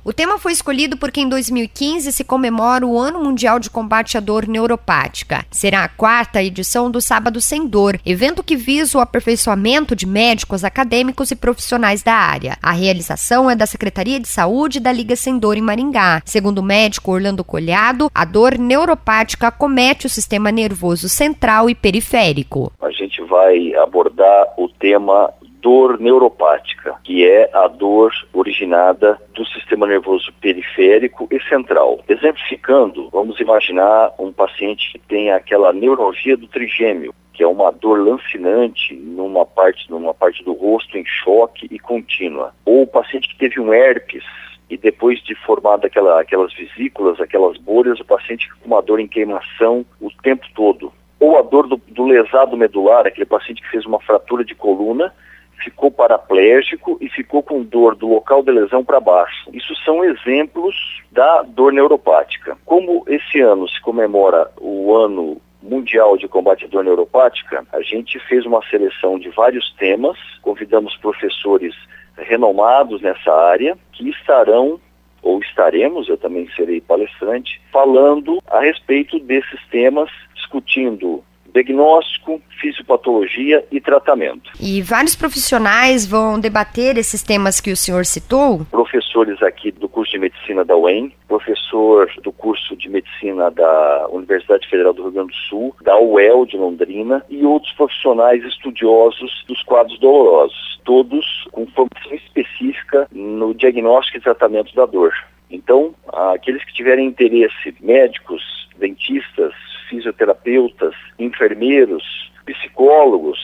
O tema foi escolhido porque em 2015 se comemora o Ano Mundial de Combate à Dor Neuropática. Será a 4ª edição do Sábado Sem Dor, evento que visa o aperfeiçoamento de médicos, acadêmicos e profissionais da área. A realização é da Secretaria de Saúde da Liga Sem Dor em Maringá. Segundo o médico Orlando Colhado, a dor neuropática acomete o sistema nervoso central e periférico. A gente vai abordar o tema dor neuropática, que é a dor originada do sistema nervoso periférico e central. Exemplificando, vamos imaginar um paciente que tem aquela neuralgia do trigêmeo, que é uma dor lancinante numa parte do rosto em choque e contínua. Ou o paciente que teve um herpes e depois de formada aquelas vesículas, aquelas bolhas, o paciente fica com uma dor em queimação o tempo todo. Ou a dor do lesado medular, aquele paciente que fez uma fratura de coluna, ficou paraplégico e ficou com dor do local da lesão para baixo. Isso são exemplos da dor neuropática. Como esse ano se comemora o Ano Mundial de Combate à Dor Neuropática, a gente fez uma seleção de vários temas, convidamos professores renomados nessa área, que estaremos, eu também serei palestrante, falando a respeito desses temas, discutindo diagnóstico, fisiopatologia e tratamento. E vários profissionais vão debater esses temas que o senhor citou? Professores aqui do curso de medicina da UEM, professor do curso de medicina da Universidade Federal do Rio Grande do Sul, da UEL de Londrina e outros profissionais estudiosos dos quadros dolorosos, todos com formação específica no diagnóstico e tratamento da dor. Então, aqueles que tiverem interesse, médicos, dentistas, fisioterapeutas, enfermeiros, psicólogos,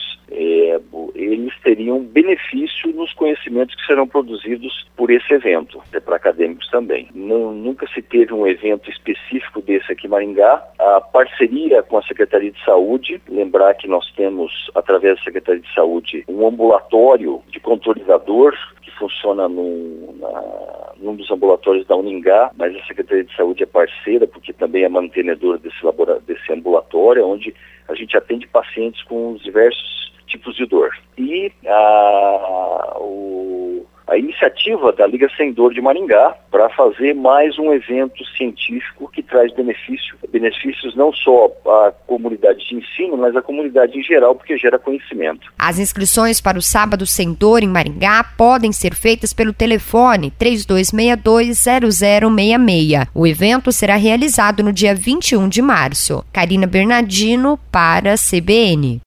eles teriam benefício nos conhecimentos que serão produzidos por esse evento, para acadêmicos também. Nunca se teve um evento específico desse aqui em Maringá. A parceria com a Secretaria de Saúde, lembrar que nós temos, através da Secretaria de Saúde, um ambulatório de controle da dor, que funciona num dos ambulatórios da Uningá, mas a Secretaria de Saúde é parceira, porque também é mantenedora desse ambulatório, onde a gente atende pacientes com diversos tipos de dor. E a iniciativa da Liga Sem Dor de Maringá para fazer mais um evento científico que traz benefícios não só à comunidade de ensino, mas à comunidade em geral, porque gera conhecimento. As inscrições para o Sábado Sem Dor em Maringá podem ser feitas pelo telefone 3262-0066. O evento será realizado no dia 21 de março. Karina Bernardino para a CBN.